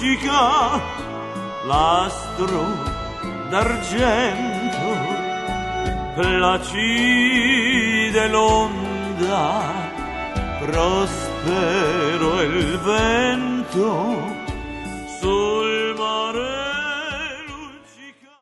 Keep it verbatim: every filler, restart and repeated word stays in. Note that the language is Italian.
luccica l'astro d'argento, placide l'onda, prospero il vento sul mare.